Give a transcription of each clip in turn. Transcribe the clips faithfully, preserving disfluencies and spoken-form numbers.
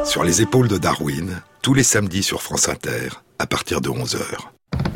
Sur les épaules de Darwin, tous les samedis sur France Inter, à partir de onze heures.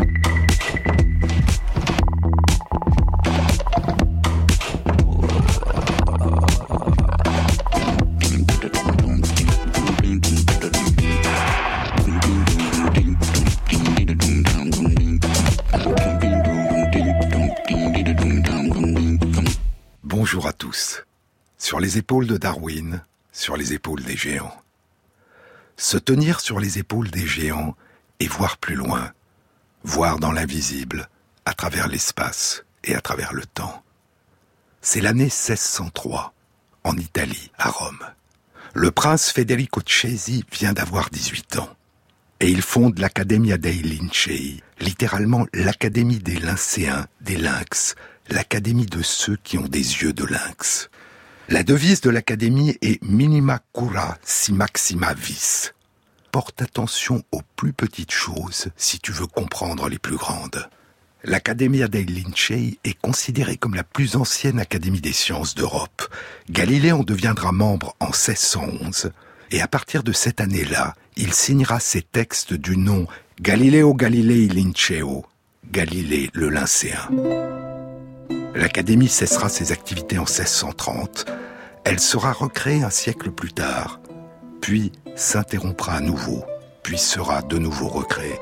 Bonjour à tous. Sur les épaules de Darwin, sur les épaules des géants. Se tenir sur les épaules des géants et voir plus loin, voir dans l'invisible, à travers l'espace et à travers le temps. C'est l'année seize cent trois, en Italie, à Rome. Le prince Federico Cesi vient d'avoir dix-huit ans. Et il fonde l'Accademia dei Lincei, littéralement l'Académie des Lyncéens, des lynx, l'Académie de ceux qui ont des yeux de lynx. La devise de l'Académie est « Minima cura si maxima vis ». Porte attention aux plus petites choses si tu veux comprendre les plus grandes. L'Accademia dei Lincei est considérée comme la plus ancienne académie des sciences d'Europe. Galilée en deviendra membre en seize cent onze, et à partir de cette année-là, il signera ses textes du nom Galileo Galilei Linceo, Galilée le Lyncéen. L'Académie cessera ses activités en seize cent trente. Elle sera recréée un siècle plus tard, puis s'interrompra à nouveau, puis sera de nouveau recréée.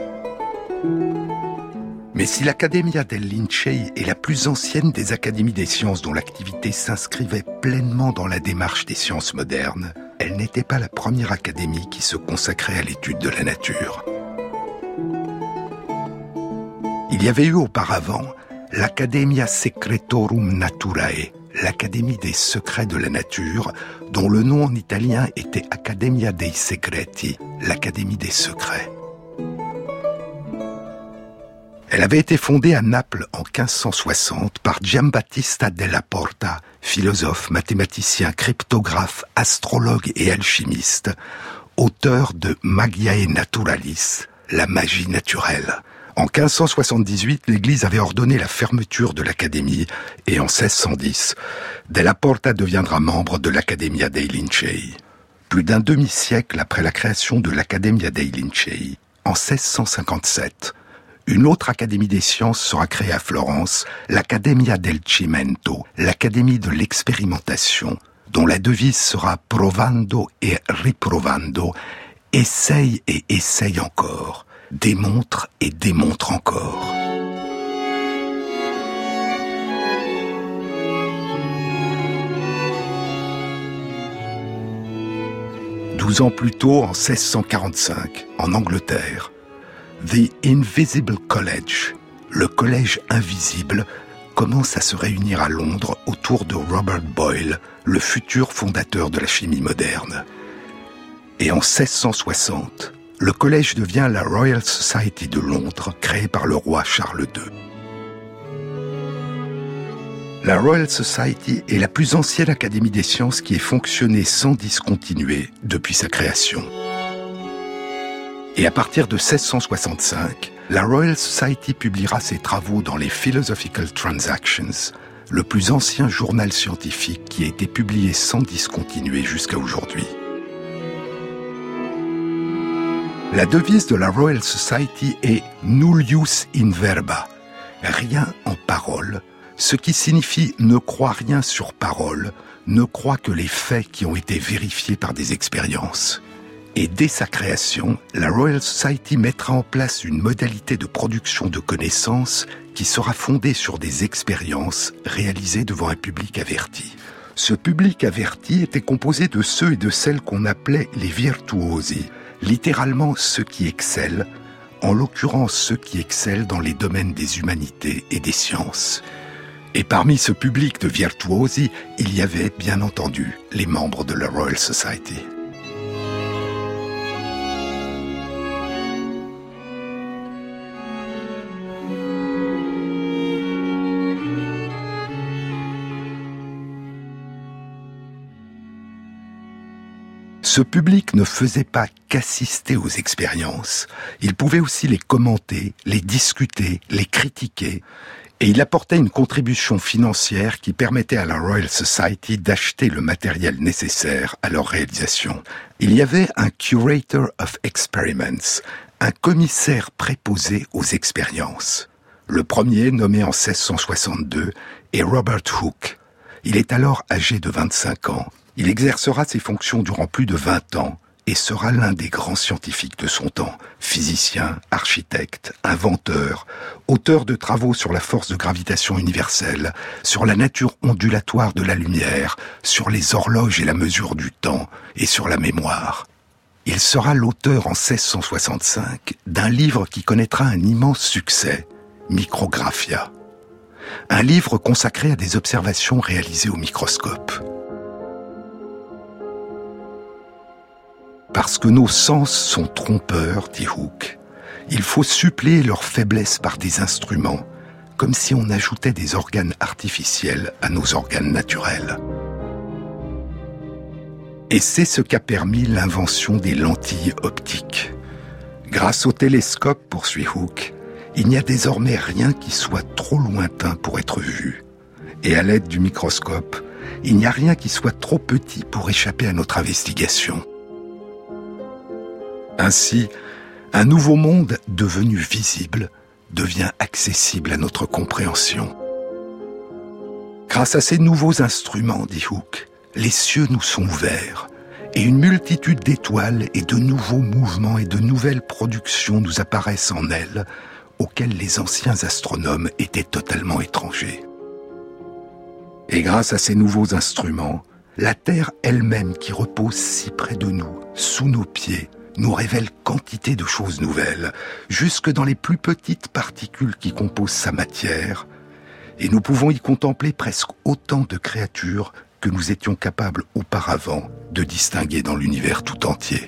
Mais si l'Accademia dei Lincei est la plus ancienne des académies des sciences dont l'activité s'inscrivait pleinement dans la démarche des sciences modernes, elle n'était pas la première académie qui se consacrait à l'étude de la nature. Il y avait eu auparavant l'Accademia Secretorum Naturae, l'Académie des secrets de la nature, dont le nom en italien était Accademia dei Segreti, l'Académie des secrets. Elle avait été fondée à Naples en quinze cent soixante par Giambattista della Porta, philosophe, mathématicien, cryptographe, astrologue et alchimiste, auteur de Magiae Naturalis, la magie naturelle. En quinze cent soixante-dix-huit, l'Église avait ordonné la fermeture de l'Académie et en seize cent dix, Della Porta deviendra membre de l'Accademia dei Lincei. Plus d'un demi-siècle après la création de l'Accademia dei Lincei, en seize cent cinquante-sept, une autre académie des sciences sera créée à Florence, l'Accademia del Cimento, l'Académie de l'expérimentation, dont la devise sera provando et riprovando, essaye et essaye encore, démontre et démontre encore. Douze ans plus tôt, en seize cent quarante-cinq, en Angleterre, The Invisible College, le collège invisible, commence à se réunir à Londres autour de Robert Boyle, le futur fondateur de la chimie moderne. Et en seize cent soixante, le collège devient la Royal Society de Londres, créée par le roi Charles deux. La Royal Society est la plus ancienne académie des sciences qui ait fonctionné sans discontinuer depuis sa création. Et à partir de seize cent soixante-cinq, la Royal Society publiera ses travaux dans les Philosophical Transactions, le plus ancien journal scientifique qui a été publié sans discontinuer jusqu'à aujourd'hui. La devise de la Royal Society est « Nullius in verba », rien en parole, ce qui signifie « ne crois rien sur parole », ne crois que les faits qui ont été vérifiés par des expériences. Et dès sa création, la Royal Society mettra en place une modalité de production de connaissances qui sera fondée sur des expériences réalisées devant un public averti. Ce public averti était composé de ceux et de celles qu'on appelait les virtuosi, littéralement ceux qui excellent, en l'occurrence ceux qui excellent dans les domaines des humanités et des sciences. Et parmi ce public de virtuosi, il y avait, bien entendu, les membres de la Royal Society. Ce public ne faisait pas qu'assister aux expériences, il pouvait aussi les commenter, les discuter, les critiquer, Et il apportait une contribution financière qui permettait à la Royal Society d'acheter le matériel nécessaire à leur réalisation. Il y avait un Curator of Experiments, un commissaire préposé aux expériences. Le premier, nommé en seize cent soixante-deux, est Robert Hooke. Il est alors âgé de vingt-cinq ans. Il exercera ses fonctions durant plus de vingt ans et sera l'un des grands scientifiques de son temps. Physicien, architecte, inventeur, auteur de travaux sur la force de gravitation universelle, sur la nature ondulatoire de la lumière, sur les horloges et la mesure du temps, et sur la mémoire. Il sera l'auteur en seize cent soixante-cinq d'un livre qui connaîtra un immense succès, Micrographia. Un livre consacré à des observations réalisées au microscope. Parce que nos sens sont trompeurs, dit Hooke, il faut suppléer leur faiblesse par des instruments, comme si on ajoutait des organes artificiels à nos organes naturels. Et c'est ce qu'a permis l'invention des lentilles optiques. Grâce au télescope, poursuit Hooke, il n'y a désormais rien qui soit trop lointain pour être vu. Et à l'aide du microscope, il n'y a rien qui soit trop petit pour échapper à notre investigation. Ainsi, un nouveau monde devenu visible devient accessible à notre compréhension. Grâce à ces nouveaux instruments, dit Hooke, les cieux nous sont ouverts et une multitude d'étoiles et de nouveaux mouvements et de nouvelles productions nous apparaissent en elles, auxquelles les anciens astronomes étaient totalement étrangers. Et grâce à ces nouveaux instruments, la Terre elle-même qui repose si près de nous, sous nos pieds, nous révèle quantité de choses nouvelles, jusque dans les plus petites particules qui composent sa matière, et nous pouvons y contempler presque autant de créatures que nous étions capables auparavant de distinguer dans l'univers tout entier.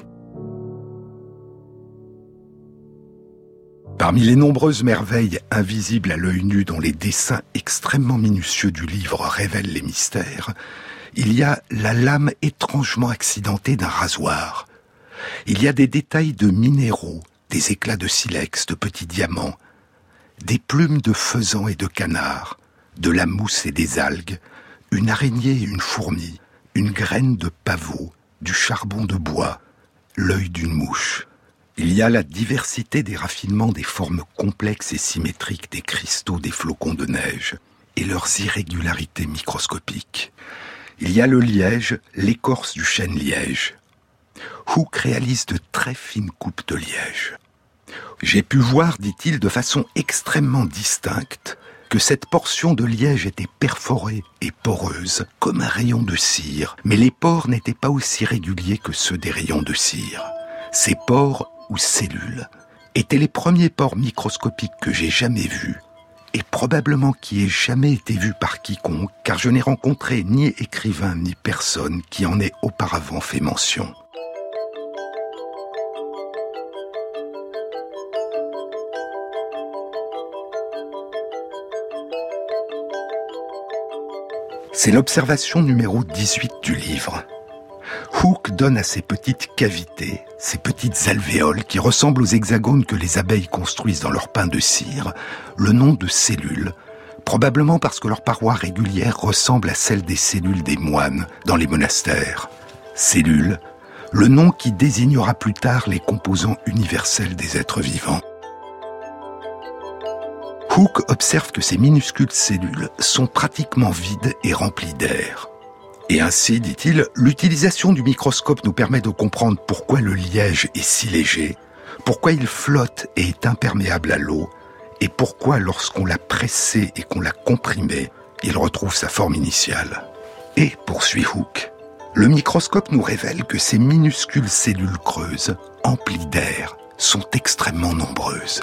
Parmi les nombreuses merveilles invisibles à l'œil nu dont les dessins extrêmement minutieux du livre révèlent les mystères, il y a la lame étrangement accidentée d'un rasoir. Il y a des détails de minéraux, des éclats de silex, de petits diamants, des plumes de faisan et de canard, de la mousse et des algues, une araignée et une fourmi, une graine de pavot, du charbon de bois, l'œil d'une mouche. Il y a la diversité des raffinements des formes complexes et symétriques des cristaux des flocons de neige et leurs irrégularités microscopiques. Il y a le liège, l'écorce du chêne liège. Hooke réalise de très fines coupes de liège. J'ai pu voir, dit-il, de façon extrêmement distincte, que cette portion de liège était perforée et poreuse, comme un rayon de cire, mais les pores n'étaient pas aussi réguliers que ceux des rayons de cire. Ces pores, ou cellules, étaient les premiers pores microscopiques que j'ai jamais vus, et probablement qui aient jamais été vus par quiconque, car je n'ai rencontré ni écrivain ni personne qui en ait auparavant fait mention. C'est l'observation numéro dix-huit du livre. Hooke donne à ces petites cavités, ces petites alvéoles qui ressemblent aux hexagones que les abeilles construisent dans leur pain de cire, le nom de cellules, probablement parce que leurs parois régulières ressemblent à celles des cellules des moines dans les monastères. Cellules, le nom qui désignera plus tard les composants universels des êtres vivants. Hooke observe que ces minuscules cellules sont pratiquement vides et remplies d'air. Et ainsi, dit-il, l'utilisation du microscope nous permet de comprendre pourquoi le liège est si léger, pourquoi il flotte et est imperméable à l'eau, et pourquoi, lorsqu'on l'a pressé et qu'on l'a comprimé, il retrouve sa forme initiale. Et, poursuit Hooke, le microscope nous révèle que ces minuscules cellules creuses, emplies d'air, sont extrêmement nombreuses.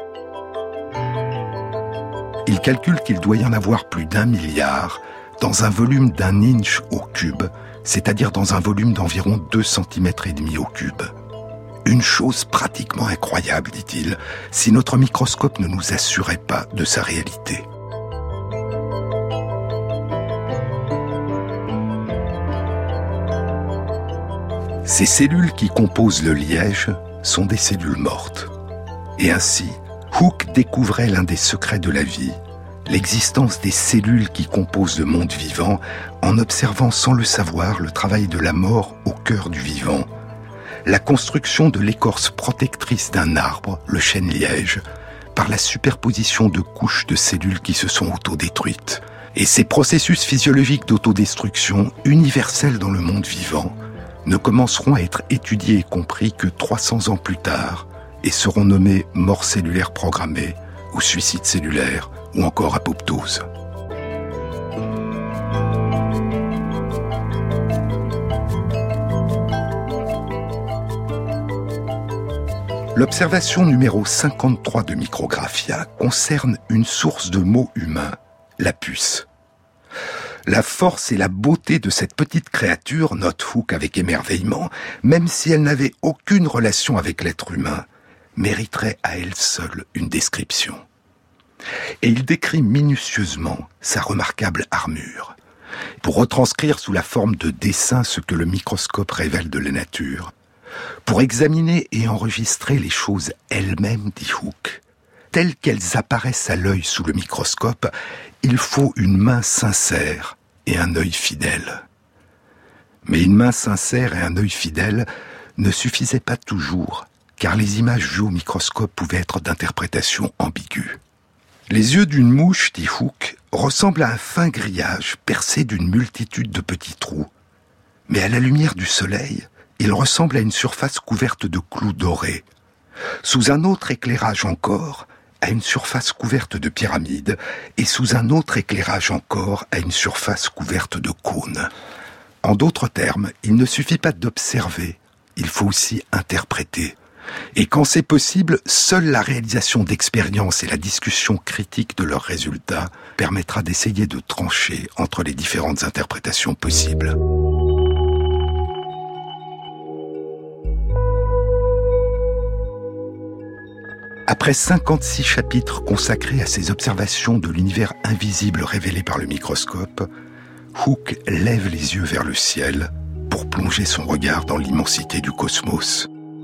Il calcule qu'il doit y en avoir plus d'un milliard dans un volume d'un inch au cube, c'est-à-dire dans un volume d'environ deux centimètres et demi au cube. Une chose pratiquement incroyable, dit-il, si notre microscope ne nous assurait pas de sa réalité. Ces cellules qui composent le liège sont des cellules mortes. Et ainsi, Hooke découvrait l'un des secrets de la vie, l'existence des cellules qui composent le monde vivant, en observant sans le savoir le travail de la mort au cœur du vivant, la construction de l'écorce protectrice d'un arbre, le chêne-liège, par la superposition de couches de cellules qui se sont autodétruites, et ces processus physiologiques d'autodestruction, universels dans le monde vivant, ne commenceront à être étudiés et compris que trois cents ans plus tard, et seront nommés mort cellulaire programmée, ou suicide cellulaire, ou encore apoptose. L'observation numéro cinquante-trois de Micrographia concerne une source de mots humains, la puce. La force et la beauté de cette petite créature note Hooke avec émerveillement, même si elle n'avait aucune relation avec l'être humain, mériterait à elle seule une description. Et il décrit minutieusement sa remarquable armure, pour retranscrire sous la forme de dessin ce que le microscope révèle de la nature, pour examiner et enregistrer les choses elles-mêmes, dit Hooke, telles qu'elles apparaissent à l'œil sous le microscope, il faut une main sincère et un œil fidèle. Mais une main sincère et un œil fidèle ne suffisaient pas toujours, car les images vues au microscope pouvaient être d'interprétation ambiguë. Les yeux d'une mouche, dit Hooke, ressemblent à un fin grillage percé d'une multitude de petits trous. Mais à la lumière du soleil, ils ressemblent à une surface couverte de clous dorés. Sous un autre éclairage encore, à une surface couverte de pyramides, et sous un autre éclairage encore, à une surface couverte de cônes. En d'autres termes, il ne suffit pas d'observer, il faut aussi interpréter. Et quand c'est possible, seule la réalisation d'expériences et la discussion critique de leurs résultats permettra d'essayer de trancher entre les différentes interprétations possibles. Après cinquante-six chapitres consacrés à ces observations de l'univers invisible révélé par le microscope, Hooke lève les yeux vers le ciel pour plonger son regard dans l'immensité du cosmos.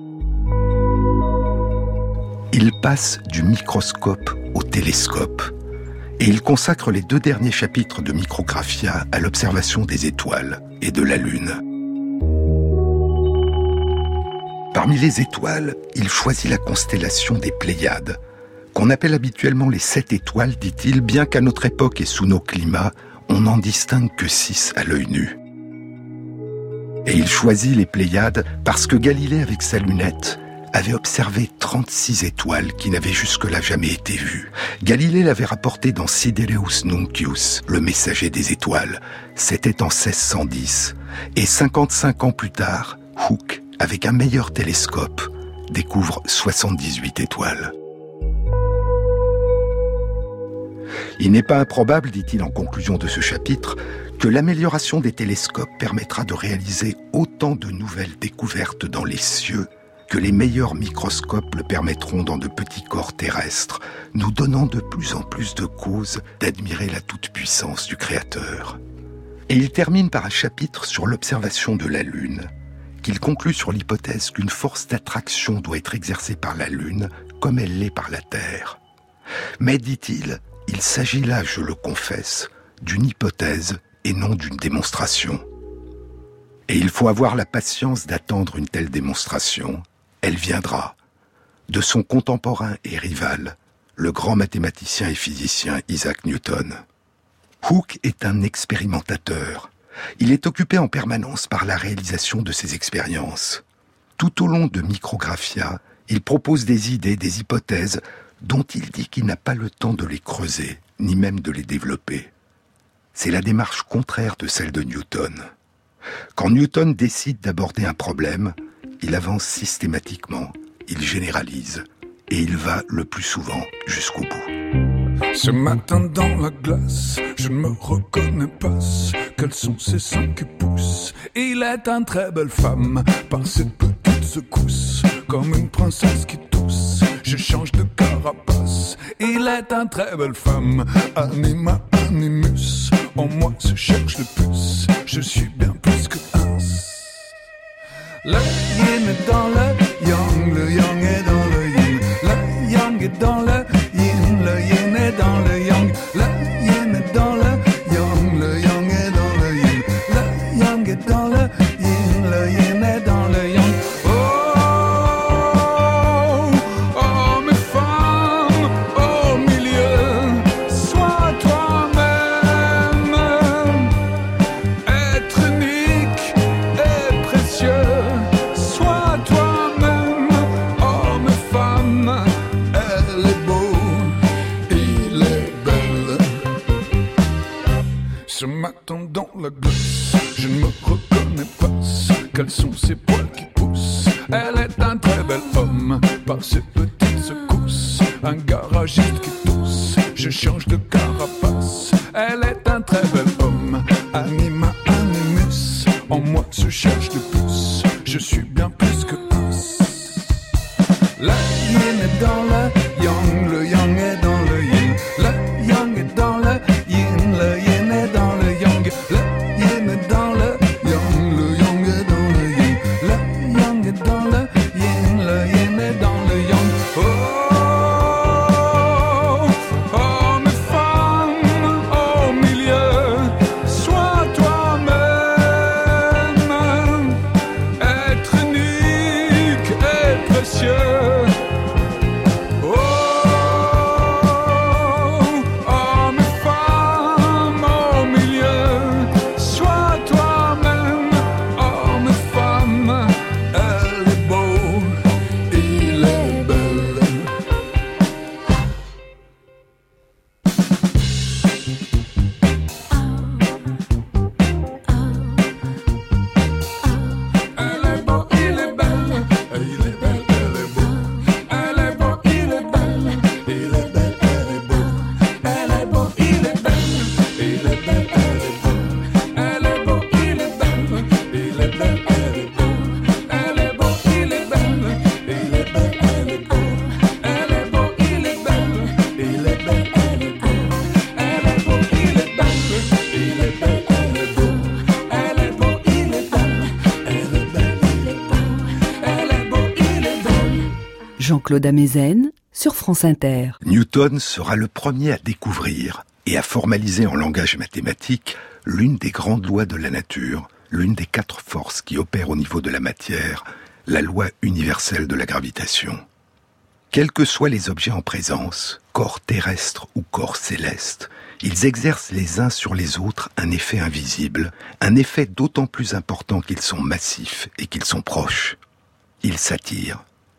Il passe du microscope au télescope et il consacre les deux derniers chapitres de Micrographia à l'observation des étoiles et de la Lune. Parmi les étoiles, il choisit la constellation des Pléiades, qu'on appelle habituellement les sept étoiles, dit-il, bien qu'à notre époque et sous nos climats, on n'en distingue que six à l'œil nu. Et il choisit les Pléiades parce que Galilée, avec sa lunette, avait observé trente-six étoiles qui n'avaient jusque-là jamais été vues. Galilée l'avait rapporté dans Sidereus Nuncius, le messager des étoiles. C'était en seize cent dix. Et cinquante-cinq ans plus tard, Hooke, avec un meilleur télescope, découvre soixante-dix-huit étoiles. Il n'est pas improbable, dit-il en conclusion de ce chapitre, que l'amélioration des télescopes permettra de réaliser autant de nouvelles découvertes dans les cieux que les meilleurs microscopes le permettront dans de petits corps terrestres, nous donnant de plus en plus de causes d'admirer la toute-puissance du Créateur. Et il termine par un chapitre sur l'observation de la Lune, qu'il conclut sur l'hypothèse qu'une force d'attraction doit être exercée par la Lune comme elle l'est par la Terre. Mais, dit-il, il s'agit là, je le confesse, d'une hypothèse et non d'une démonstration. Et il faut avoir la patience d'attendre une telle démonstration. Elle viendra de son contemporain et rival, le grand mathématicien et physicien Isaac Newton. Hooke est un expérimentateur. Il est occupé en permanence par la réalisation de ses expériences. Tout au long de Micrographia, il propose des idées, des hypothèses, dont il dit qu'il n'a pas le temps de les creuser, ni même de les développer. C'est la démarche contraire de celle de Newton. Quand Newton décide d'aborder un problème, il avance systématiquement, il généralise, et il va le plus souvent jusqu'au bout. Ce matin dans la glace, je ne me reconnais pas. Quels sont ces seins qui poussent? Il est une très belle femme, par ses petites secousses, comme une princesse qui tousse. Je change de carapace. Il est une très belle femme, anima animus. En moi se cherche le puce, je suis bien plus que un. Le yin est dans le yang, le yang est dans le yin. Le yang est dans le yin, le yin est dans le yang. Le quels sont ces poils qui poussent. Elle est un très bel homme, par ses petites secousses. Un garagiste qui tousse, je change de carapace. Elle est un très bel homme, anima animus. En moi se cherche de plus, je suis bien plus que plus. Le yin est dans le yang, le yang est dans le yin. Le yang est dans le yin, le yin est dans le yang. Le yin est dans le yang, le yang est dans le yin. Le yang est dans le yin, le yin est dans le yang. Oh, oh mes femmes au milieu, sois toi-même. Être unique et précieux. Jean-Claude Amezen sur France Inter. Newton sera le premier à découvrir et à formaliser en langage mathématique l'une des grandes lois de la nature, l'une des quatre forces qui opèrent au niveau de la matière, la loi universelle de la gravitation. Quels que soient les objets en présence, corps terrestres ou corps célestes, ils exercent les uns sur les autres un effet invisible, un effet d'autant plus important qu'ils sont massifs et qu'ils sont proches. Ils s'attirent.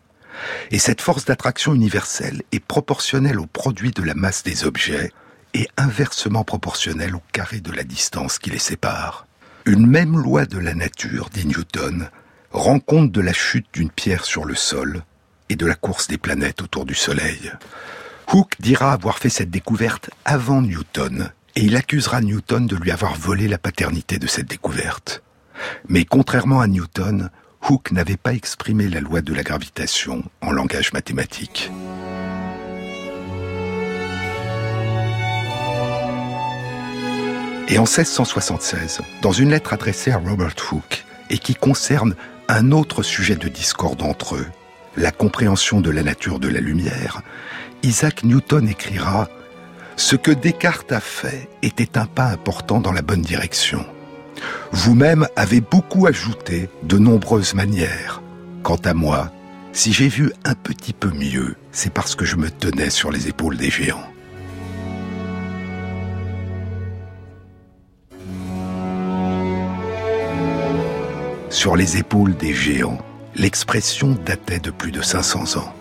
Et cette force d'attraction universelle est proportionnelle au produit de la masse des objets et inversement proportionnelle au carré de la distance qui les sépare. Une même loi de la nature, dit Newton, rend compte de la chute d'une pierre sur le sol et de la course des planètes autour du Soleil. Hooke dira avoir fait cette découverte avant Newton, et il accusera Newton de lui avoir volé la paternité de cette découverte. Mais contrairement à Newton, Hooke n'avait pas exprimé la loi de la gravitation en langage mathématique. Et en seize cent soixante-seize, dans une lettre adressée à Robert Hooke, et qui concerne un autre sujet de discorde entre eux, la compréhension de la nature de la lumière, Isaac Newton écrira « Ce que Descartes a fait était un pas important dans la bonne direction. Vous-même avez beaucoup ajouté de nombreuses manières. Quant à moi, si j'ai vu un petit peu mieux, c'est parce que je me tenais sur les épaules des géants. » Sur les épaules des géants, l'expression datait de plus de cinq cents ans.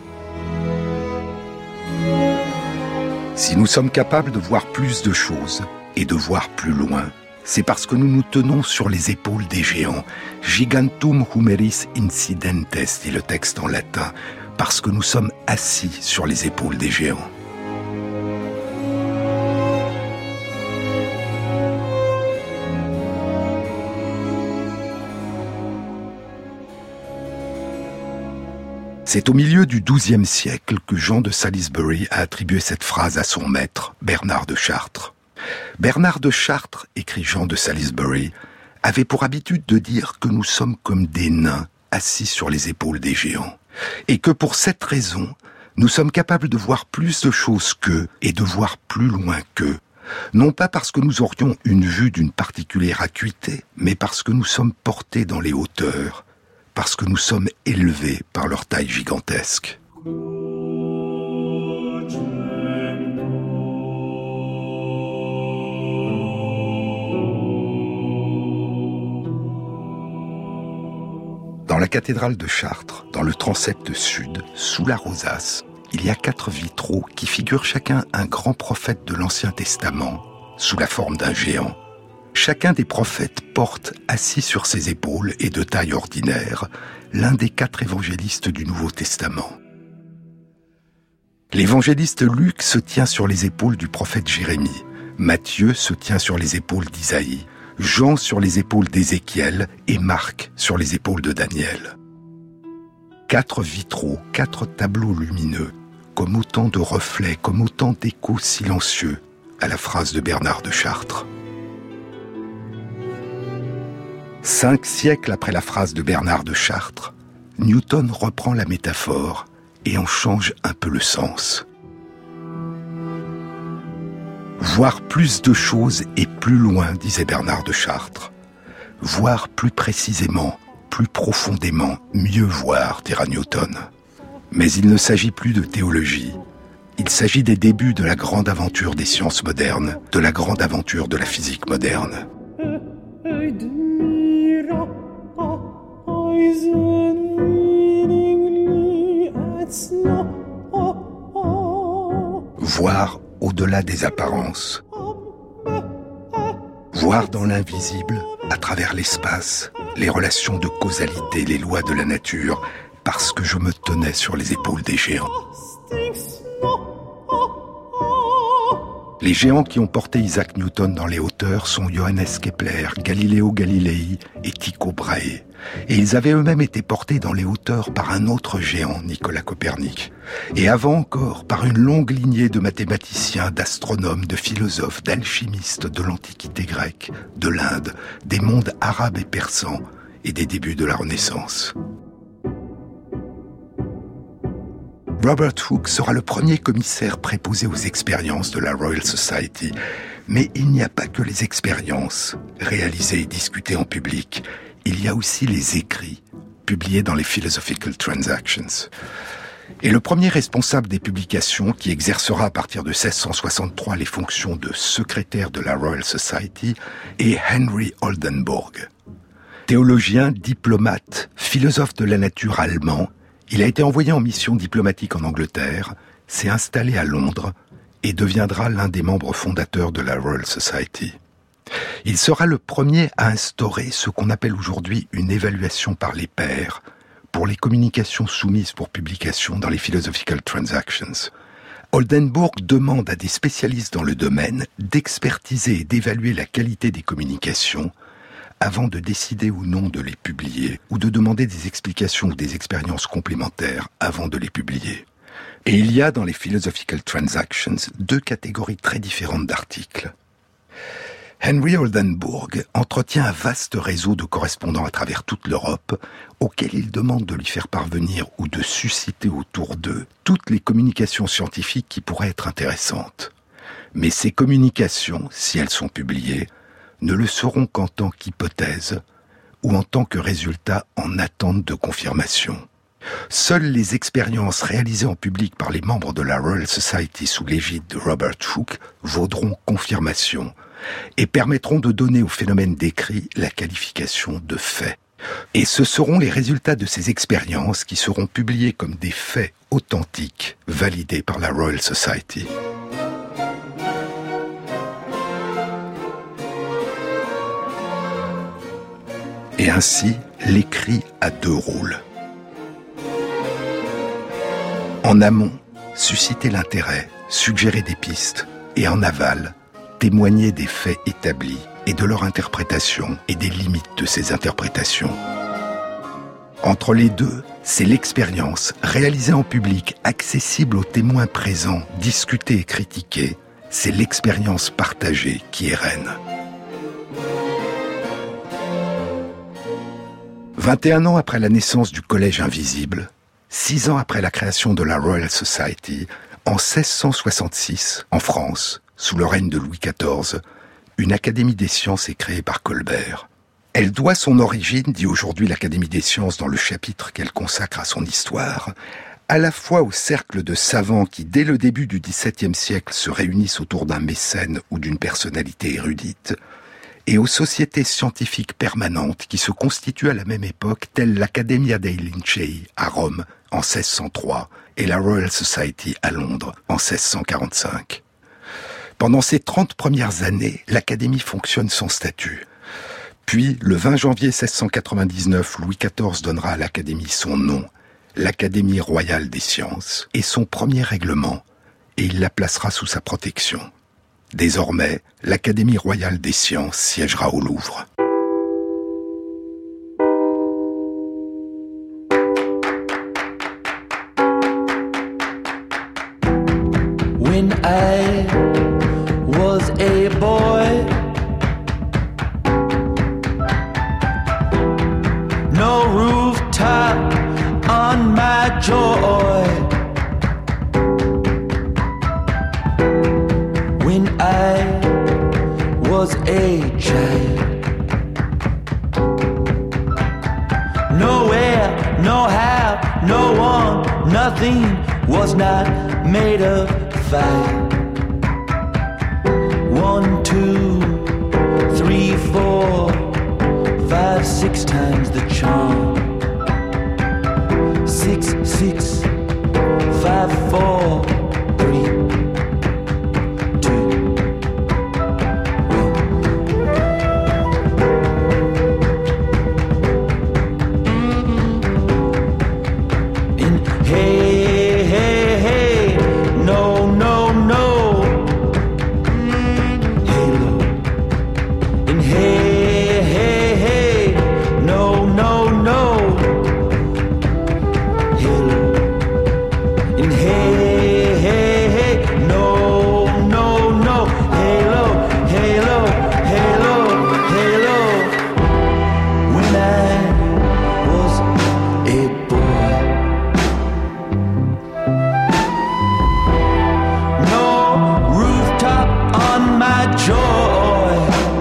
Si nous sommes capables de voir plus de choses et de voir plus loin, c'est parce que nous nous tenons sur les épaules des géants. Gigantum humeris incidentes, dit le texte en latin, parce que nous sommes assis sur les épaules des géants. C'est au milieu du douzième siècle que Jean de Salisbury a attribué cette phrase à son maître, Bernard de Chartres. Bernard de Chartres, écrit Jean de Salisbury, avait pour habitude de dire que nous sommes comme des nains assis sur les épaules des géants, et que pour cette raison, nous sommes capables de voir plus de choses qu'eux et de voir plus loin qu'eux, non pas parce que nous aurions une vue d'une particulière acuité, mais parce que nous sommes portés dans les hauteurs, parce que nous sommes élevés par leur taille gigantesque. Dans la cathédrale de Chartres, dans le transept sud, sous la rosace, il y a quatre vitraux qui figurent chacun un grand prophète de l'Ancien Testament, sous la forme d'un géant. Chacun des prophètes porte, assis sur ses épaules et de taille ordinaire, l'un des quatre évangélistes du Nouveau Testament. L'évangéliste Luc se tient sur les épaules du prophète Jérémie, Matthieu se tient sur les épaules d'Isaïe, Jean sur les épaules d'Ézéchiel et Marc sur les épaules de Daniel. Quatre vitraux, quatre tableaux lumineux, comme autant de reflets, comme autant d'échos silencieux à la phrase de Bernard de Chartres. Cinq siècles après la phrase de Bernard de Chartres, Newton reprend la métaphore et en change un peu le sens. Voir plus de choses et plus loin, disait Bernard de Chartres. Voir plus précisément, plus profondément, mieux voir, dira Newton. Mais il ne s'agit plus de théologie. Il s'agit des débuts de la grande aventure des sciences modernes, de la grande aventure de la physique moderne. Voir au-delà des apparences. Voir dans l'invisible, à travers l'espace, les relations de causalité, les lois de la nature, parce que je me tenais sur les épaules des géants. Les géants qui ont porté Isaac Newton dans les hauteurs sont Johannes Kepler, Galileo Galilei et Tycho Brahe. Et ils avaient eux-mêmes été portés dans les hauteurs par un autre géant, Nicolas Copernic. Et avant encore, par une longue lignée de mathématiciens, d'astronomes, de philosophes, d'alchimistes de l'Antiquité grecque, de l'Inde, des mondes arabes et persans et des débuts de la Renaissance. Robert Hooke sera le premier commissaire préposé aux expériences de la Royal Society. Mais il n'y a pas que les expériences, réalisées et discutées en public. Il y a aussi les écrits, publiés dans les Philosophical Transactions. Et le premier responsable des publications, qui exercera à partir de seize cent soixante-trois les fonctions de secrétaire de la Royal Society, est Henry Oldenburg. Théologien, diplomate, philosophe de la nature allemand, il a été envoyé en mission diplomatique en Angleterre, s'est installé à Londres et deviendra l'un des membres fondateurs de la Royal Society. Il sera le premier à instaurer ce qu'on appelle aujourd'hui une évaluation par les pairs pour les communications soumises pour publication dans les Philosophical Transactions. Oldenburg demande à des spécialistes dans le domaine d'expertiser et d'évaluer la qualité des communications avant de décider ou non de les publier, ou de demander des explications ou des expériences complémentaires avant de les publier. Et il y a dans les Philosophical Transactions deux catégories très différentes d'articles. Henry Oldenburg entretient un vaste réseau de correspondants à travers toute l'Europe, auxquels il demande de lui faire parvenir ou de susciter autour d'eux toutes les communications scientifiques qui pourraient être intéressantes. Mais ces communications, si elles sont publiées, ne le seront qu'en tant qu'hypothèse ou en tant que résultat en attente de confirmation. Seules les expériences réalisées en public par les membres de la Royal Society sous l'égide de Robert Hooke vaudront confirmation et permettront de donner au phénomène décrit la qualification de fait. Et ce seront les résultats de ces expériences qui seront publiés comme des faits authentiques validés par la Royal Society. Et ainsi, l'écrit a deux rôles. En amont, susciter l'intérêt, suggérer des pistes, et en aval, témoigner des faits établis et de leur interprétation et des limites de ces interprétations. Entre les deux, c'est l'expérience, réalisée en public, accessible aux témoins présents, discutée et critiquée, c'est l'expérience partagée qui est reine. vingt et un ans après la naissance du Collège Invisible, six ans après la création de la Royal Society, en seize cent soixante-six, en France, sous le règne de Louis quatorze, une Académie des sciences est créée par Colbert. Elle doit son origine, dit aujourd'hui l'Académie des sciences dans le chapitre qu'elle consacre à son histoire, à la fois au cercle de savants qui, dès le début du dix-septième siècle, se réunissent autour d'un mécène ou d'une personnalité érudite, et aux sociétés scientifiques permanentes qui se constituent à la même époque, telles l'Accademia dei Lincei à Rome en seize cent trois et la Royal Society à Londres en seize cent quarante-cinq. Pendant ces trente premières années, l'Académie fonctionne sans statut. Puis, le vingt janvier seize cent quatre-vingt-dix-neuf, Louis quatorze donnera à l'Académie son nom, l'Académie royale des sciences, et son premier règlement, et il la placera sous sa protection. Désormais, l'Académie royale des sciences siégera au Louvre. When I was a boy, no rooftop on my joy. When I was a child, nowhere, no how, no one, nothing was not made of fire. One, two, three, four, five, six times the charm. Six, six, five, four, three, two, one. And hey, hey, hey, no, no, no. Halo. And hey, hey, hey, no, no, no. Halo. And hey, hey, hey, no, no, no. Halo, halo, halo, halo. When I was a boy, no rooftop on my joy.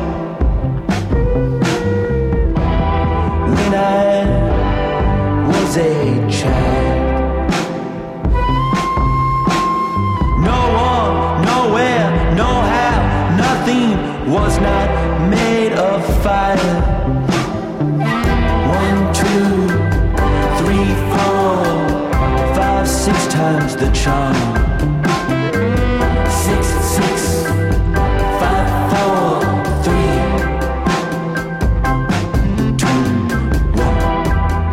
When I was a child, no one, nowhere, no how, nothing was not made of fire. One, two, three, four, five, six times the charm. Six, six, five, four, three, two, one.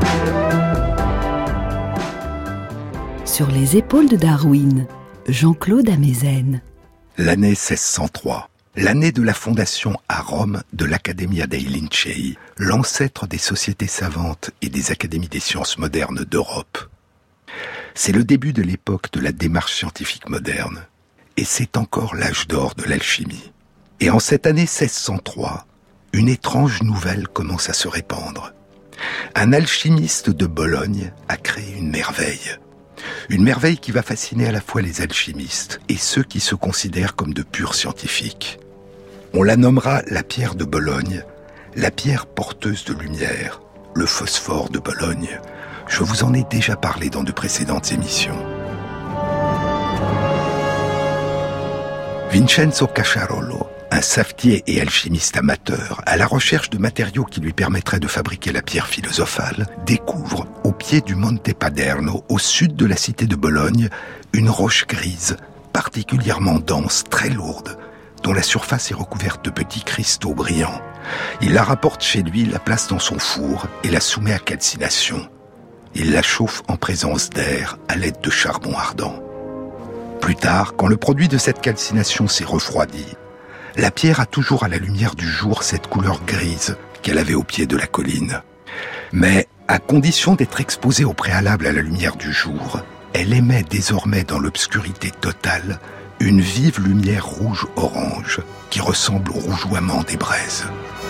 Sur les épaules de Darwin, Jean-Claude Amezen. L'année seize cent trois, l'année de la fondation à Rome de l'Accademia dei Lincei, l'ancêtre des sociétés savantes et des académies des sciences modernes d'Europe. C'est le début de l'époque de la démarche scientifique moderne, et c'est encore l'âge d'or de l'alchimie. Et en cette année seize cent trois, une étrange nouvelle commence à se répandre. Un alchimiste de Bologne a créé une merveille. Une merveille qui va fasciner à la fois les alchimistes et ceux qui se considèrent comme de purs scientifiques. On la nommera la pierre de Bologne, la pierre porteuse de lumière, le phosphore de Bologne. Je vous en ai déjà parlé dans de précédentes émissions. Vincenzo Casciarolo, un savetier et alchimiste amateur, à la recherche de matériaux qui lui permettraient de fabriquer la pierre philosophale, découvre, au pied du Monte Paderno, au sud de la cité de Bologne, une roche grise, particulièrement dense, très lourde, dont la surface est recouverte de petits cristaux brillants. Il la rapporte chez lui, la place dans son four et la soumet à calcination. Il la chauffe en présence d'air à l'aide de charbon ardent. Plus tard, quand le produit de cette calcination s'est refroidi, la pierre a toujours à la lumière du jour cette couleur grise qu'elle avait au pied de la colline. Mais, à condition d'être exposée au préalable à la lumière du jour, elle émet désormais dans l'obscurité totale une vive lumière rouge-orange qui ressemble au rougeoiement des braises.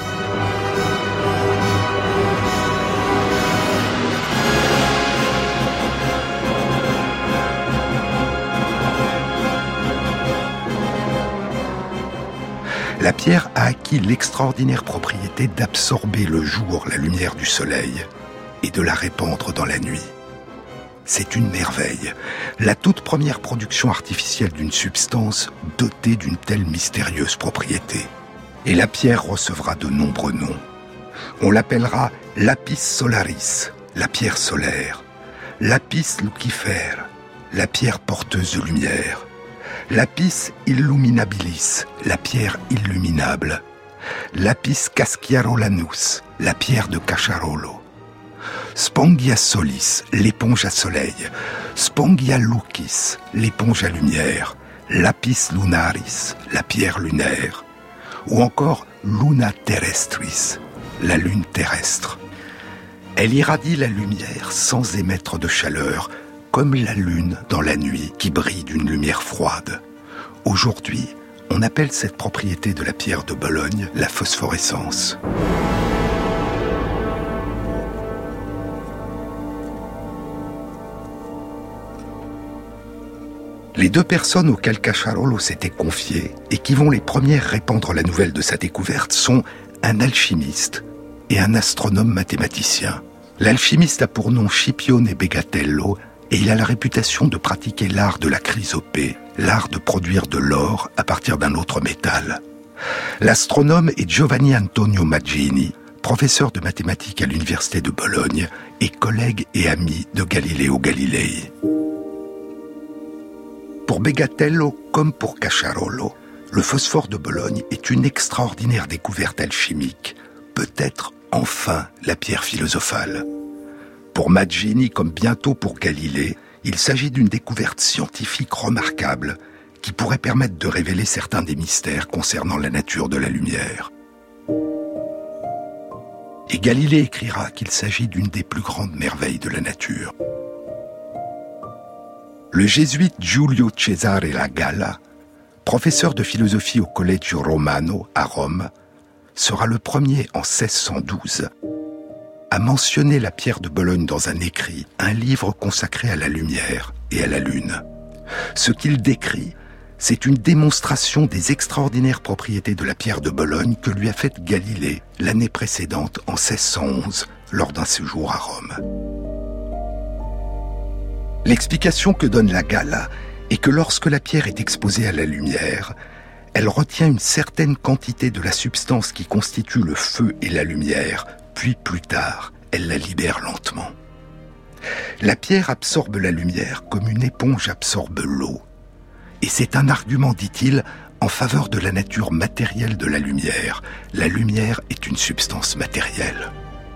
La pierre a acquis l'extraordinaire propriété d'absorber le jour la lumière du soleil et de la répandre dans la nuit. C'est une merveille, la toute première production artificielle d'une substance dotée d'une telle mystérieuse propriété. Et la pierre recevra de nombreux noms. On l'appellera lapis solaris, la pierre solaire, lapis lucifère, la pierre porteuse de lumière, Lapis illuminabilis, la pierre illuminable. Lapis casciarolanus, la pierre de Cacciarolo. Spongia solis, l'éponge à soleil. Spongia lucis, l'éponge à lumière. Lapis lunaris, la pierre lunaire. Ou encore luna terrestris, la lune terrestre. Elle irradie la lumière sans émettre de chaleur, comme la lune dans la nuit qui brille d'une lumière froide. Aujourd'hui, on appelle cette propriété de la pierre de Bologne la phosphorescence. Les deux personnes auxquelles Cacciarolo s'était confié et qui vont les premières répandre la nouvelle de sa découverte sont un alchimiste et un astronome mathématicien. L'alchimiste a pour nom Scipione Begatello et il a la réputation de pratiquer l'art de la chrysopée, l'art de produire de l'or à partir d'un autre métal. L'astronome est Giovanni Antonio Maggini, professeur de mathématiques à l'université de Bologne et collègue et ami de Galileo Galilei. Pour Begatello comme pour Cacciarolo, le phosphore de Bologne est une extraordinaire découverte alchimique, peut-être enfin la pierre philosophale. Pour Maggini comme bientôt pour Galilée, il s'agit d'une découverte scientifique remarquable qui pourrait permettre de révéler certains des mystères concernant la nature de la lumière. Et Galilée écrira qu'il s'agit d'une des plus grandes merveilles de la nature. Le jésuite Giulio Cesare La Galla, professeur de philosophie au Collegio Romano à Rome, sera le premier en seize cent douze à mentionner la pierre de Bologne dans un écrit, un livre consacré à la lumière et à la lune. Ce qu'il décrit, c'est une démonstration des extraordinaires propriétés de la pierre de Bologne que lui a faite Galilée l'année précédente en seize cent onze lors d'un séjour à Rome. L'explication que donne La Galla est que lorsque la pierre est exposée à la lumière, elle retient une certaine quantité de la substance qui constitue le feu et la lumière, puis plus tard, elle la libère lentement. La pierre absorbe la lumière comme une éponge absorbe l'eau. Et c'est un argument, dit-il, en faveur de la nature matérielle de la lumière. La lumière est une substance matérielle.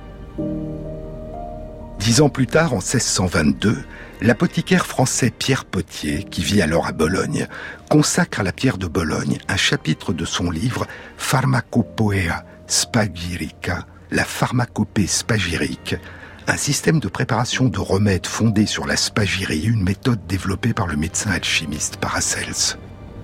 Dix ans plus tard, en seize cent vingt-deux, l'apothicaire français Pierre Potier, qui vit alors à Bologne, consacre à la pierre de Bologne un chapitre de son livre Pharmacopoeia Spagyrica, la pharmacopée spagyrique, un système de préparation de remèdes fondé sur la spagyrie, une méthode développée par le médecin alchimiste Paracelse.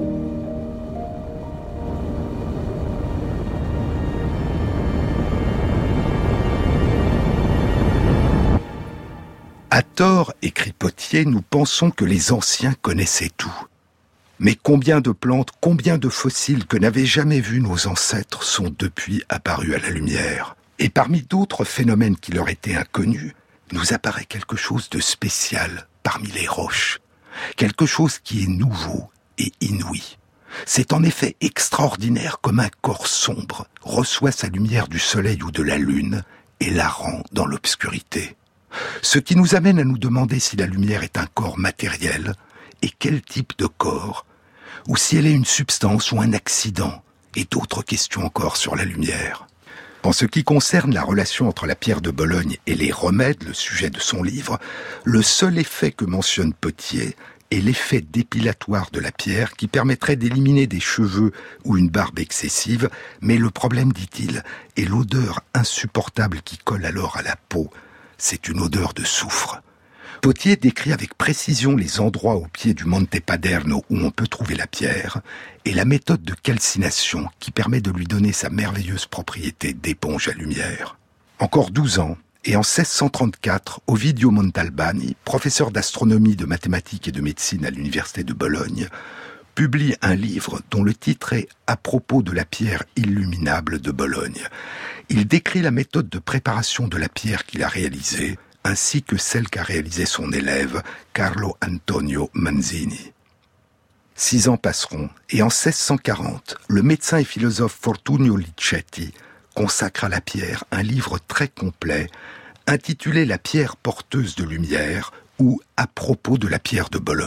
À tort, écrit Potier, nous pensons que les anciens connaissaient tout. Mais combien de plantes, combien de fossiles que n'avaient jamais vus nos ancêtres sont depuis apparus à la lumière. Et parmi d'autres phénomènes qui leur étaient inconnus, nous apparaît quelque chose de spécial parmi les roches. Quelque chose qui est nouveau et inouï. C'est en effet extraordinaire comme un corps sombre reçoit sa lumière du soleil ou de la lune et la rend dans l'obscurité. Ce qui nous amène à nous demander si la lumière est un corps matériel et quel type de corps, ou si elle est une substance ou un accident, et d'autres questions encore sur la lumière. En ce qui concerne la relation entre la pierre de Bologne et les remèdes, le sujet de son livre, le seul effet que mentionne Potier est l'effet dépilatoire de la pierre qui permettrait d'éliminer des cheveux ou une barbe excessive, mais le problème, dit-il, est l'odeur insupportable qui colle alors à la peau. C'est une odeur de soufre. Potier décrit avec précision les endroits au pied du Monte Paderno où on peut trouver la pierre et la méthode de calcination qui permet de lui donner sa merveilleuse propriété d'éponge à lumière. Encore douze ans, et en seize cent trente-quatre, Ovidio Montalbani, professeur d'astronomie, de mathématiques et de médecine à l'université de Bologne, publie un livre dont le titre est « À propos de la pierre illuminable de Bologne ». Il décrit la méthode de préparation de la pierre qu'il a réalisée, ainsi que celle qu'a réalisée son élève, Carlo Antonio Manzini. Six ans passeront, et en seize cent quarante, le médecin et philosophe Fortunio Licetti consacre à la pierre un livre très complet, intitulé « La pierre porteuse de lumière » ou « À propos de la pierre de Bologne ».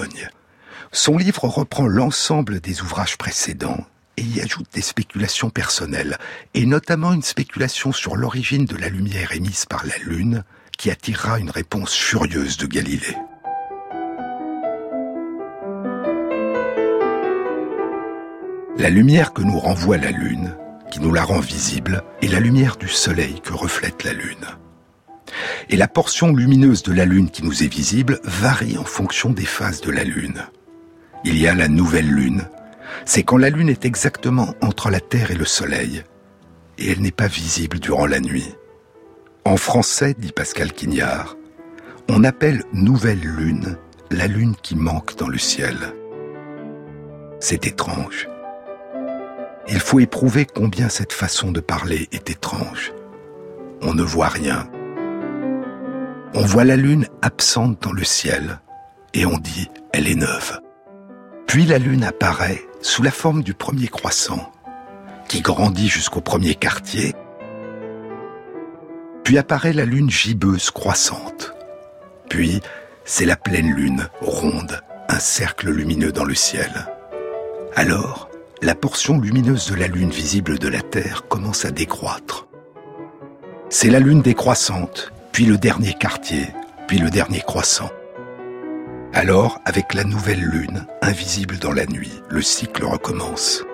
Son livre reprend l'ensemble des ouvrages précédents et y ajoute des spéculations personnelles, et notamment une spéculation sur l'origine de la lumière émise par la Lune, qui attirera une réponse furieuse de Galilée. La lumière que nous renvoie la Lune, qui nous la rend visible, est la lumière du Soleil que reflète la Lune. Et la portion lumineuse de la Lune qui nous est visible varie en fonction des phases de la Lune. Il y a la nouvelle Lune. C'est quand la Lune est exactement entre la Terre et le Soleil, et elle n'est pas visible durant la nuit. En français, dit Pascal Quignard, on appelle nouvelle Lune la Lune qui manque dans le ciel. C'est étrange. Il faut éprouver combien cette façon de parler est étrange. On ne voit rien. On voit la Lune absente dans le ciel, et on dit « elle est neuve ». Puis la Lune apparaît sous la forme du premier croissant, qui grandit jusqu'au premier quartier. Puis apparaît la Lune gibbeuse croissante. Puis, c'est la pleine Lune, ronde, un cercle lumineux dans le ciel. Alors, la portion lumineuse de la Lune visible de la Terre commence à décroître. C'est la Lune décroissante, puis le dernier quartier, puis le dernier croissant. Alors, avec la nouvelle Lune, invisible dans la nuit, le cycle recommence.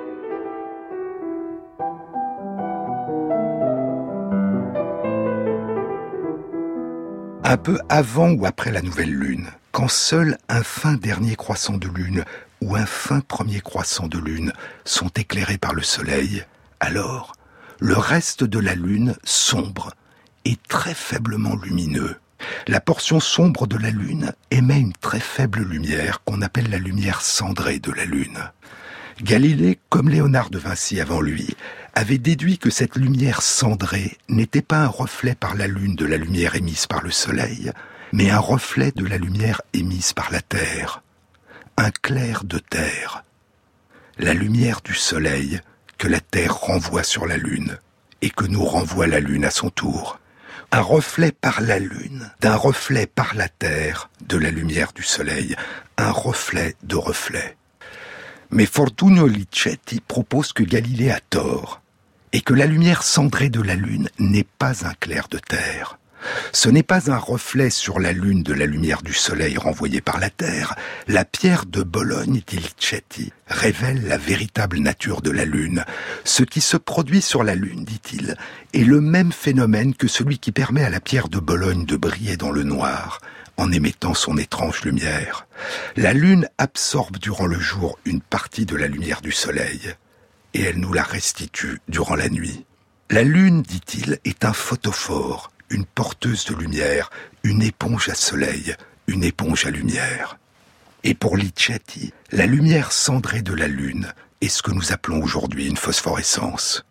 Un peu avant ou après la nouvelle Lune, quand seul un fin dernier croissant de Lune ou un fin premier croissant de Lune sont éclairés par le Soleil, alors le reste de la Lune sombre et très faiblement lumineux. La portion sombre de la Lune émet une très faible lumière qu'on appelle la lumière cendrée de la Lune. Galilée, comme Léonard de Vinci avant lui, avait déduit que cette lumière cendrée n'était pas un reflet par la Lune de la lumière émise par le Soleil, mais un reflet de la lumière émise par la Terre. Un clair de Terre. La lumière du Soleil que la Terre renvoie sur la Lune et que nous renvoie la Lune à son tour. Un reflet par la Lune, d'un reflet par la Terre, de la lumière du Soleil, un reflet de reflet. Mais Fortunio Licetti propose que Galilée a tort, et que la lumière cendrée de la Lune n'est pas un clair de Terre. Ce n'est pas un reflet sur la Lune de la lumière du Soleil renvoyée par la Terre. La pierre de Bologne, dit Licetti, révèle la véritable nature de la Lune. Ce qui se produit sur la Lune, dit-il, est le même phénomène que celui qui permet à la pierre de Bologne de briller dans le noir, en émettant son étrange lumière. La Lune absorbe durant le jour une partie de la lumière du Soleil, et elle nous la restitue durant la nuit. La Lune, dit-il, est un photophore, une porteuse de lumière, une éponge à soleil, une éponge à lumière. Et pour Licetti, la lumière cendrée de la Lune est ce que nous appelons aujourd'hui une phosphorescence.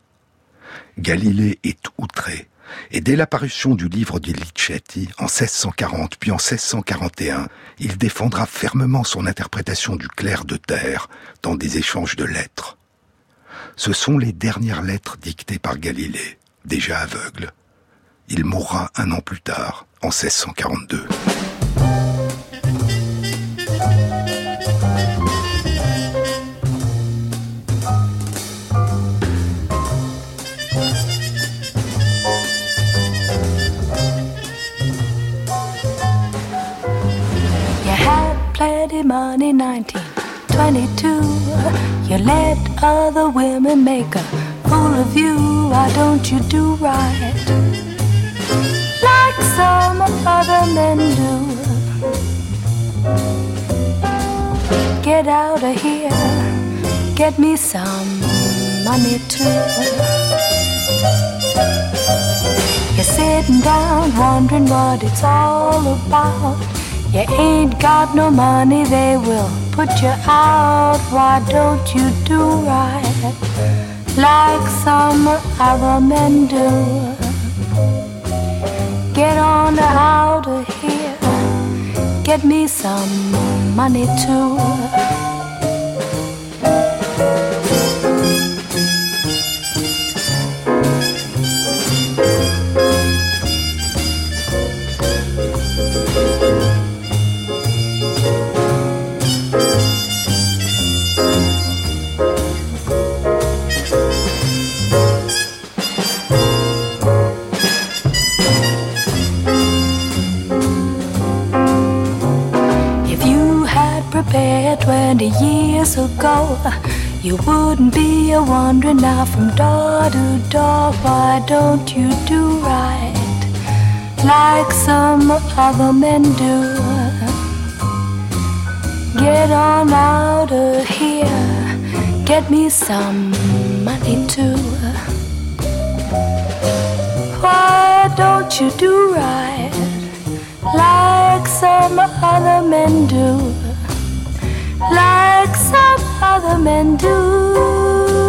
Galilée est outré, et dès l'apparition du livre de Licetti, en seize cent quarante puis en seize cent quarante et un, il défendra fermement son interprétation du clair de terre dans des échanges de lettres. Ce sont les dernières lettres dictées par Galilée, déjà aveugle. Il mourra un an plus tard, en seize cent quarante-deux. You had plenty money, nineteen twenty-two. You let other women make a fool of you. Why don't you do right? Like some other men do. Get out of here, get me some money too. You're sitting down wondering what it's all about. You ain't got no money, they will put you out. Why don't you do right like some other men do? Get on out of here, get me some money too. compare twenty years ago. You wouldn't be a wandering now from door to door. Why don't you do right like some other men do? Get on out of here, get me some money too. Why don't you do right like some other men do? Like some other men do.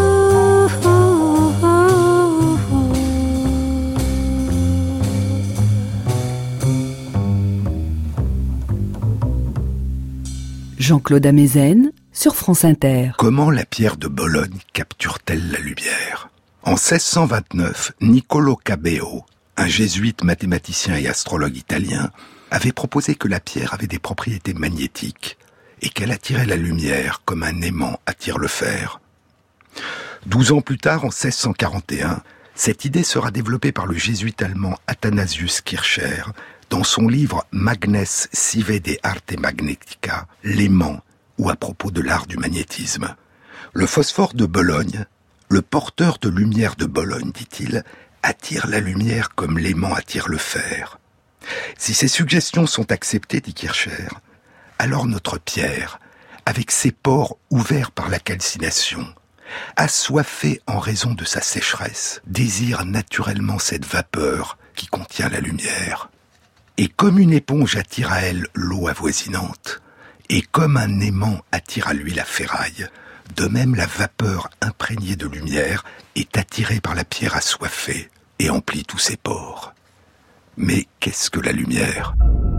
Jean-Claude Amezen sur France Inter. Comment la pierre de Bologne capture-t-elle la lumière ? En seize cent vingt-neuf, Niccolò Cabeo, un jésuite mathématicien et astrologue italien, avait proposé que la pierre avait des propriétés magnétiques et qu'elle attirait la lumière comme un aimant attire le fer. Douze ans plus tard, en seize cent quarante et un, cette idée sera développée par le jésuite allemand Athanasius Kircher dans son livre Magnes Sive de Arte Magnetica, l'aimant, ou à propos de l'art du magnétisme. Le phosphore de Bologne, le porteur de lumière de Bologne, dit-il, attire la lumière comme l'aimant attire le fer. Si ces suggestions sont acceptées, dit Kircher, alors notre pierre, avec ses pores ouverts par la calcination, assoiffée en raison de sa sécheresse, désire naturellement cette vapeur qui contient la lumière. Et comme une éponge attire à elle l'eau avoisinante, et comme un aimant attire à lui la ferraille, de même la vapeur imprégnée de lumière est attirée par la pierre assoiffée et emplit tous ses pores. Mais qu'est-ce que la lumière ?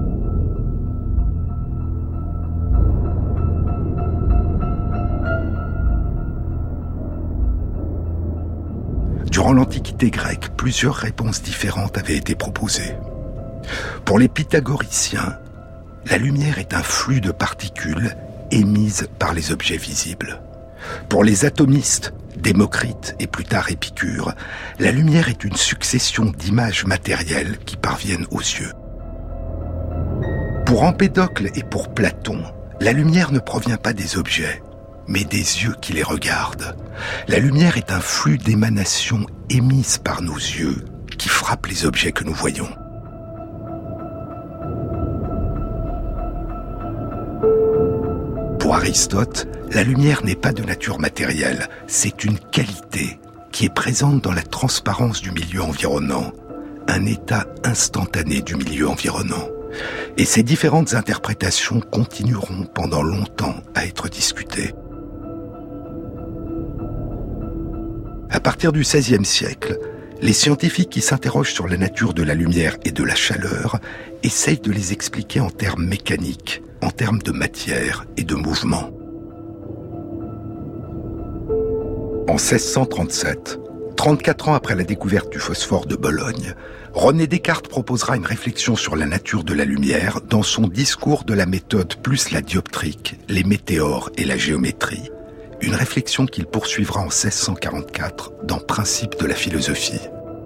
Durant l'Antiquité grecque, plusieurs réponses différentes avaient été proposées. Pour les pythagoriciens, la lumière est un flux de particules émises par les objets visibles. Pour les atomistes, Démocrite et plus tard Épicure, la lumière est une succession d'images matérielles qui parviennent aux yeux. Pour Empédocle et pour Platon, la lumière ne provient pas des objets, mais des yeux qui les regardent. La lumière est un flux d'émanations émises par nos yeux qui frappent les objets que nous voyons. Pour Aristote, la lumière n'est pas de nature matérielle, c'est une qualité qui est présente dans la transparence du milieu environnant, un état instantané du milieu environnant. Et ces différentes interprétations continueront pendant longtemps à être discutées. À partir du seizième siècle, les scientifiques qui s'interrogent sur la nature de la lumière et de la chaleur essayent de les expliquer en termes mécaniques, en termes de matière et de mouvement. En seize cent trente-sept, trente-quatre ans après la découverte du phosphore de Bologne, René Descartes proposera une réflexion sur la nature de la lumière dans son discours de la méthode plus la dioptrique, les météores et la géométrie, une réflexion qu'il poursuivra en seize cent quarante-quatre dans Principes de la philosophie.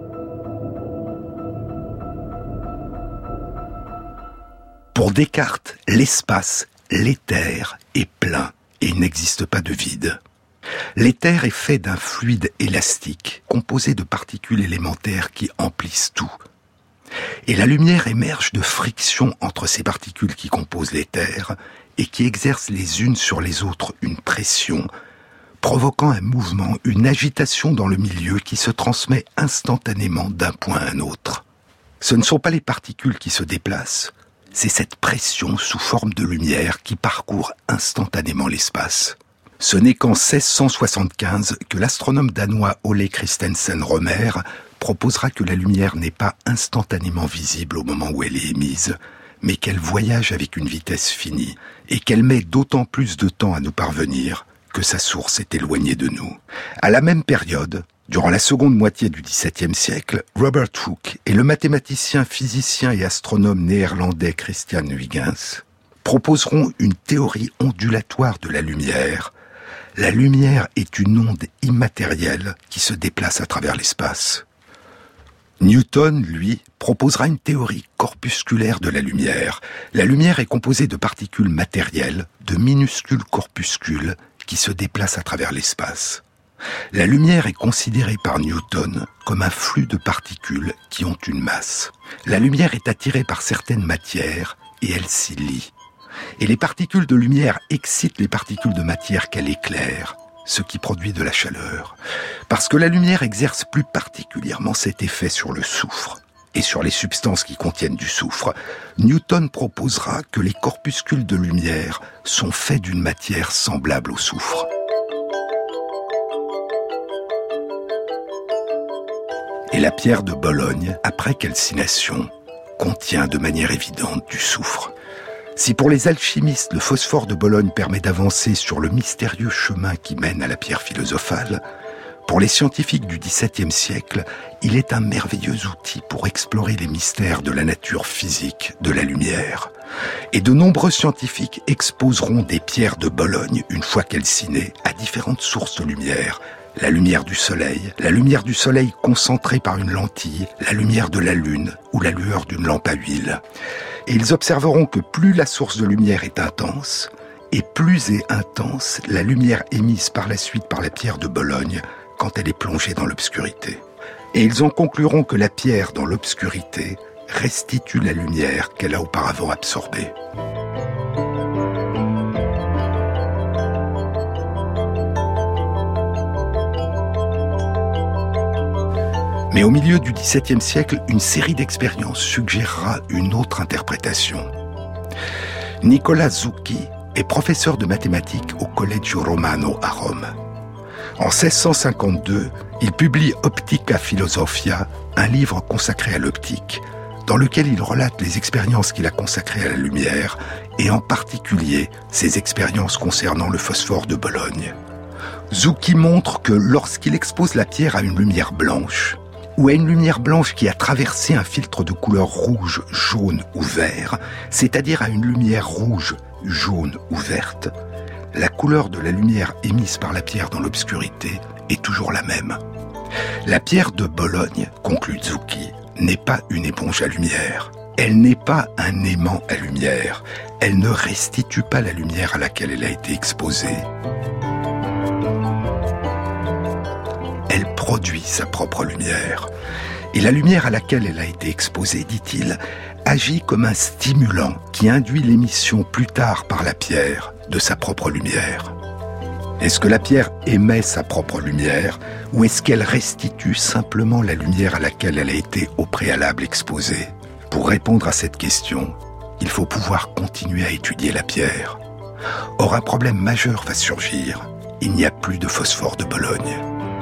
Pour Descartes, l'espace, l'éther, est plein et il n'existe pas de vide. L'éther est fait d'un fluide élastique, composé de particules élémentaires qui emplissent tout. Et la lumière émerge de frictions entre ces particules qui composent l'éther et qui exercent les unes sur les autres une pression, provoquant un mouvement, une agitation dans le milieu qui se transmet instantanément d'un point à un autre. Ce ne sont pas les particules qui se déplacent, c'est cette pression sous forme de lumière qui parcourt instantanément l'espace. Ce n'est qu'en seize cent soixante-quinze que l'astronome danois Ole Christensen Romer proposera que la lumière n'est pas instantanément visible au moment où elle est émise, mais qu'elle voyage avec une vitesse finie et qu'elle met d'autant plus de temps à nous parvenir que sa source est éloignée de nous. À la même période, durant la seconde moitié du dix-septième siècle, Robert Hooke et le mathématicien, physicien et astronome néerlandais Christian Huygens proposeront une théorie ondulatoire de la lumière. La lumière est une onde immatérielle qui se déplace à travers l'espace. Newton, lui, proposera une théorie corpusculaire de la lumière. La lumière est composée de particules matérielles, de minuscules corpuscules qui se déplacent à travers l'espace. La lumière est considérée par Newton comme un flux de particules qui ont une masse. La lumière est attirée par certaines matières et elle s'y lie. Et les particules de lumière excitent les particules de matière qu'elle éclaire, ce qui produit de la chaleur. Parce que la lumière exerce plus particulièrement cet effet sur le soufre et sur les substances qui contiennent du soufre, Newton proposera que les corpuscules de lumière sont faits d'une matière semblable au soufre. Et la pierre de Bologne, après calcination, contient de manière évidente du soufre. Si pour les alchimistes, le phosphore de Bologne permet d'avancer sur le mystérieux chemin qui mène à la pierre philosophale, pour les scientifiques du dix-septième siècle, il est un merveilleux outil pour explorer les mystères de la nature physique de la lumière. Et de nombreux scientifiques exposeront des pierres de Bologne, une fois calcinées, à différentes sources de lumière. La lumière du soleil, la lumière du soleil concentrée par une lentille, la lumière de la lune ou la lueur d'une lampe à huile. Et ils observeront que plus la source de lumière est intense, et plus est intense la lumière émise par la suite par la pierre de Bologne quand elle est plongée dans l'obscurité. Et ils en concluront que la pierre dans l'obscurité restitue la lumière qu'elle a auparavant absorbée. Mais au milieu du dix-septième siècle, une série d'expériences suggérera une autre interprétation. Nicola Zucchi est professeur de mathématiques au Collegio Romano à Rome. En seize cent cinquante-deux, il publie Optica Philosophia, un livre consacré à l'optique, dans lequel il relate les expériences qu'il a consacrées à la lumière, et en particulier ses expériences concernant le phosphore de Bologne. Zucchi montre que lorsqu'il expose la pierre à une lumière blanche, ou à une lumière blanche qui a traversé un filtre de couleur rouge, jaune ou vert, c'est-à-dire à une lumière rouge, jaune ou verte, la couleur de la lumière émise par la pierre dans l'obscurité est toujours la même. La pierre de Bologne, conclut Zucchi, n'est pas une éponge à lumière. Elle n'est pas un aimant à lumière. Elle ne restitue pas la lumière à laquelle elle a été exposée. Elle produit sa propre lumière. Et la lumière à laquelle elle a été exposée, dit-il, agit comme un stimulant qui induit l'émission plus tard par la pierre de sa propre lumière. Est-ce que la pierre émet sa propre lumière ou est-ce qu'elle restitue simplement la lumière à laquelle elle a été au préalable exposée ? Pour répondre à cette question, il faut pouvoir continuer à étudier la pierre. Or, un problème majeur va surgir. Il n'y a plus de phosphore de Bologne.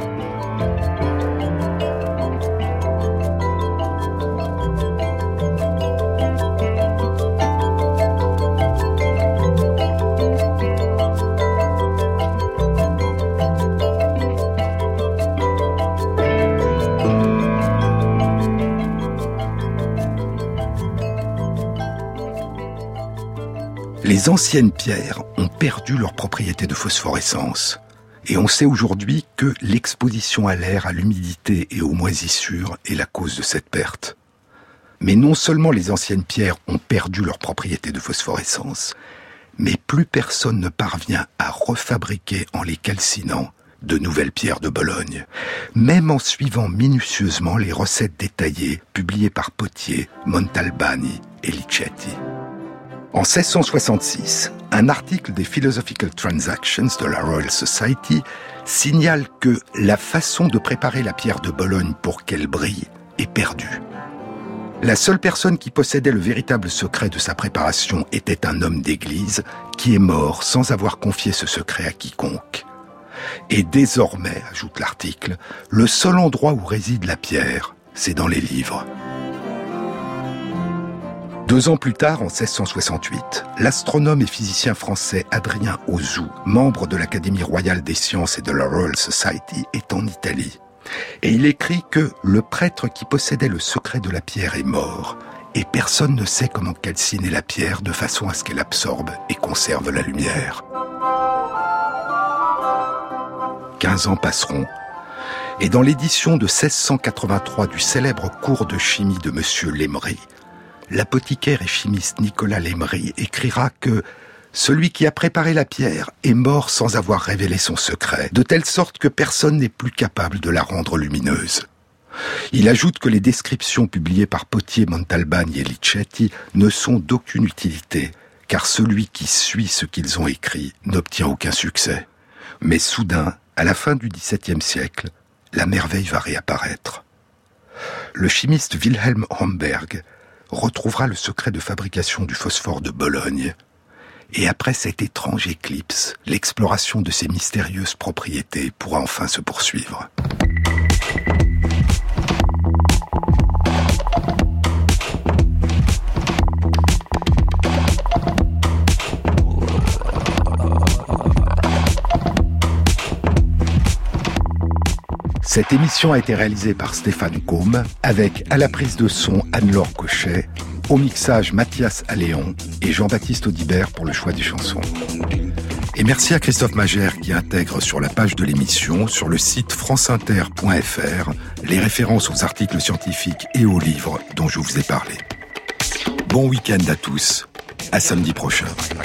Les anciennes pierres ont perdu leur propriété de phosphorescence. Et on sait aujourd'hui que l'exposition à l'air, à l'humidité et aux moisissures est la cause de cette perte. Mais non seulement les anciennes pierres ont perdu leur propriété de phosphorescence, mais plus personne ne parvient à refabriquer en les calcinant de nouvelles pierres de Bologne, même en suivant minutieusement les recettes détaillées publiées par Potier, Montalbani et Lichetti. En seize cent soixante-six, un article des Philosophical Transactions de la Royal Society signale que la façon de préparer la pierre de Bologne pour qu'elle brille est perdue. La seule personne qui possédait le véritable secret de sa préparation était un homme d'église qui est mort sans avoir confié ce secret à quiconque. Et désormais, ajoute l'article, le seul endroit où réside la pierre, c'est dans les livres. Deux ans plus tard, en seize cent soixante-huit, l'astronome et physicien français Adrien Auzout, membre de l'Académie royale des sciences et de la Royal Society, est en Italie. Et il écrit que le prêtre qui possédait le secret de la pierre est mort, et personne ne sait comment calciner la pierre de façon à ce qu'elle absorbe et conserve la lumière. Quinze ans passeront, Et dans l'édition de seize cent quatre-vingt-trois du célèbre cours de chimie de Monsieur Lemery, l'apothicaire et chimiste Nicolas Lemery écrira que celui qui a préparé la pierre est mort sans avoir révélé son secret, de telle sorte que personne n'est plus capable de la rendre lumineuse. Il ajoute que les descriptions publiées par Potier, Montalbani et Licetti ne sont d'aucune utilité, car celui qui suit ce qu'ils ont écrit n'obtient aucun succès. Mais soudain, à la fin du dix-septième siècle, la merveille va réapparaître. Le chimiste Wilhelm Homberg retrouvera le secret de fabrication du phosphore de Bologne. Et après cette étrange éclipse, l'exploration de ses mystérieuses propriétés pourra enfin se poursuivre. Cette émission a été réalisée par Stéphane Côme, avec à la prise de son Anne-Laure Cochet, au mixage Mathias Alléon et Jean-Baptiste Audibert pour le choix des chansons. Et merci à Christophe Magère qui intègre sur la page de l'émission, sur le site franceinter point f r, les références aux articles scientifiques et aux livres dont je vous ai parlé. Bon week-end à tous, à samedi prochain.